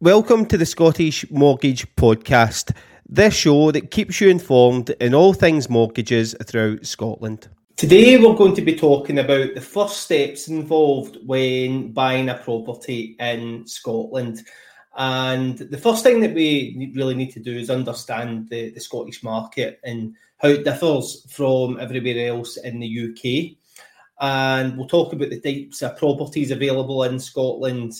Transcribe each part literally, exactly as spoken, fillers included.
Welcome to the Scottish Mortgage Podcast, this show that keeps you informed in all things mortgages throughout Scotland. Today we're going to be talking about the first steps involved when buying a property in Scotland. And the first thing that we really need to do is understand the, the Scottish market and how it differs from everywhere else in the U K. And we'll talk about the types of properties available in Scotland.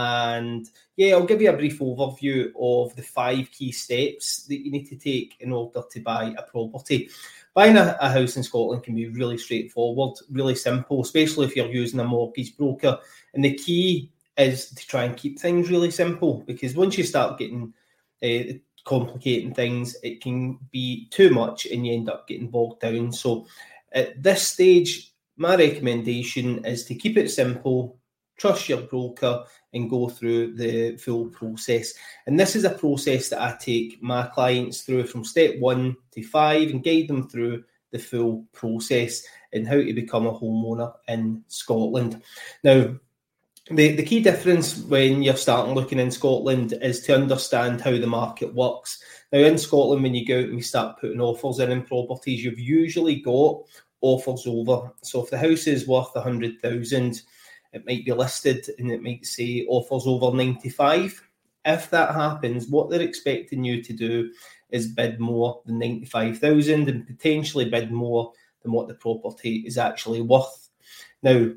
And yeah, I'll give you a brief overview of the five key steps that you need to take in order to buy a property. Buying a, a house in Scotland can be really straightforward, really simple, especially if you're using a mortgage broker. And the key is to try and keep things really simple, because once you start getting uh, complicating things, it can be too much and you end up getting bogged down. So at this stage, my recommendation is to keep it simple, trust your broker and go through the full process. And this is a process that I take my clients through from step one to five and guide them through the full process and how to become a homeowner in Scotland. Now, the, the key difference when you're starting looking in Scotland is to understand how the market works. Now, in Scotland, when you go out and we start putting offers in in properties, you've usually got offers over. So if the house is worth one hundred thousand, it might be listed and it might say offers over ninety-five. If that happens, what they're expecting you to do is bid more than ninety-five thousand and potentially bid more than what the property is actually worth. Now,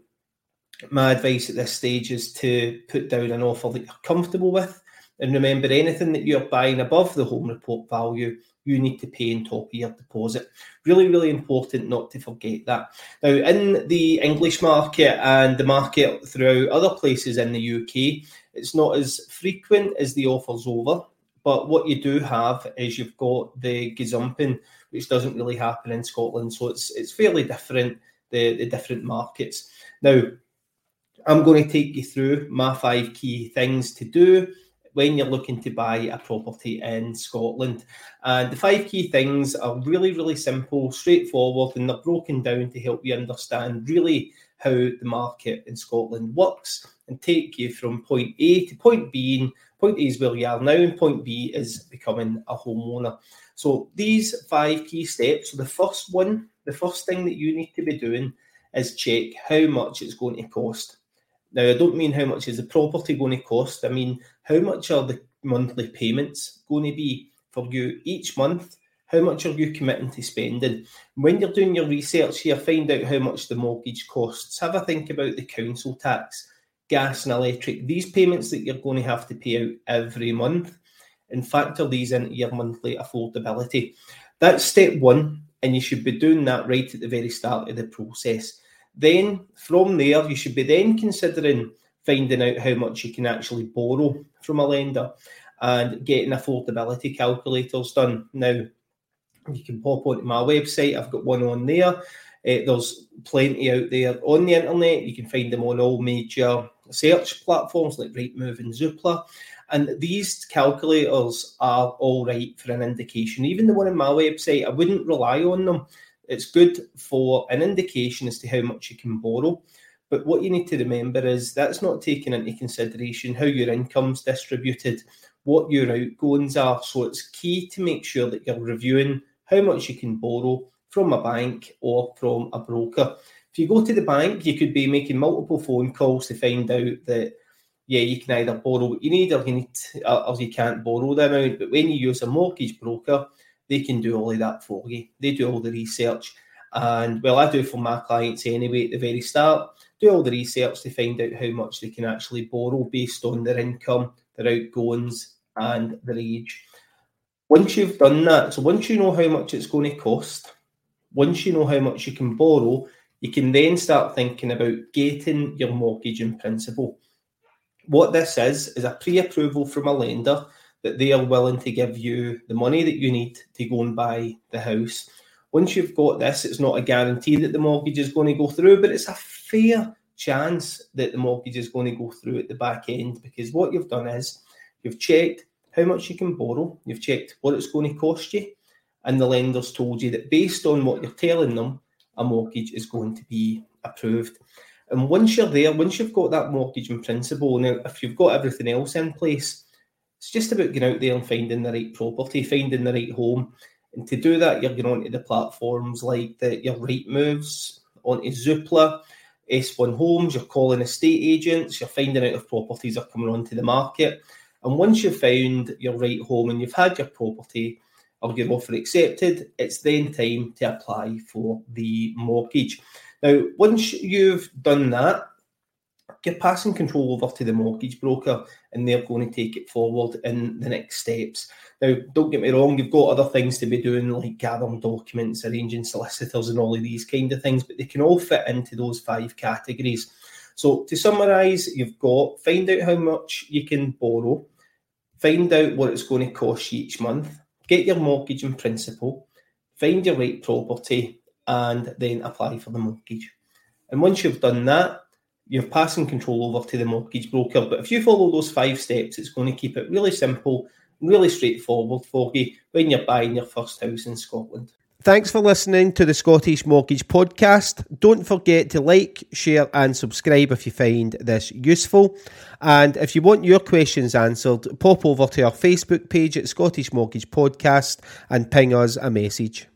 my advice at this stage is to put down an offer that you're comfortable with. And remember, anything that you're buying above the home report value, you need to pay on top of your deposit. Really, really important not to forget that. Now, in the English market and the market throughout other places in the U K, it's not as frequent as the offers over. But what you do have is you've got the gazumping, which doesn't really happen in Scotland. So it's it's fairly different, the, the different markets. Now, I'm going to take you through my five key things to do when you're looking to buy a property in Scotland. And the five key things are really, really simple, straightforward, and they're broken down to help you understand really how the market in Scotland works and take you from point A to point B. And point A is where you are now, and point B is becoming a homeowner. So these five key steps, so the first one, the first thing that you need to be doing is check how much it's going to cost. Now, I don't mean how much is the property going to cost. I mean, how much are the monthly payments going to be for you each month? How much are you committing to spending? When you're doing your research here, find out how much the mortgage costs. Have a think about the council tax, gas and electric, these payments that you're going to have to pay out every month, and factor these into your monthly affordability. That's step one, and you should be doing that right at the very start of the process. Then from there, you should be then considering finding out how much you can actually borrow from a lender and getting affordability calculators done. Now, you can pop onto my website. I've got one on there. Uh, there's plenty out there on the internet. You can find them on all major search platforms like Rightmove and Zoopla. And these calculators are all right for an indication. Even the one on my website, I wouldn't rely on them. It's good for an indication as to how much you can borrow. But what you need to remember is that's not taking into consideration how your income's distributed, what your outgoings are. So it's key to make sure that you're reviewing how much you can borrow from a bank or from a broker. If you go to the bank, you could be making multiple phone calls to find out that, yeah, you can either borrow what you need or you need, or you can't borrow the amount. But when you use a mortgage broker, they can do all of that for you. They do all the research. And, well, I do for my clients anyway at the very start, do all the research to find out how much they can actually borrow based on their income, their outgoings, and their age. Once you've done that, so once you know how much it's going to cost, once you know how much you can borrow, you can then start thinking about getting your mortgage in principle. What this is, is a pre-approval from a lender that they are willing to give you the money that you need to go and buy the house. Once you've got this, it's not a guarantee that the mortgage is going to go through, but it's a fair chance that the mortgage is going to go through at the back end, because what you've done is you've checked how much you can borrow, you've checked what it's going to cost you, and the lender's told you that based on what you're telling them, a mortgage is going to be approved. And once you're there, once you've got that mortgage in principle, now if you've got everything else in place, It's just about getting out there and finding the right property, finding the right home. And to do that, you're going onto the platforms like the, your Rightmoves, onto Zoopla, S one Homes, you're calling estate agents, you're finding out if properties are coming onto the market. And once you've found your right home and you've had your property or your offer accepted, it's then time to apply for the mortgage. Now, once you've done that, you're passing control over to the mortgage broker and they're going to take it forward in the next steps. Now, don't get me wrong, you've got other things to be doing like gathering documents, arranging solicitors and all of these kind of things, but they can all fit into those five categories. So to summarise, you've got find out how much you can borrow, find out what it's going to cost you each month, get your mortgage in principle, find your right property, and then apply for the mortgage. And once you've done that, you're passing control over to the mortgage broker. But if you follow those five steps, it's going to keep it really simple, really straightforward for you when you're buying your first house in Scotland. Thanks for listening to the Scottish Mortgage Podcast. Don't forget to like, share and subscribe if you find this useful. And if you want your questions answered, pop over to our Facebook page at Scottish Mortgage Podcast and ping us a message.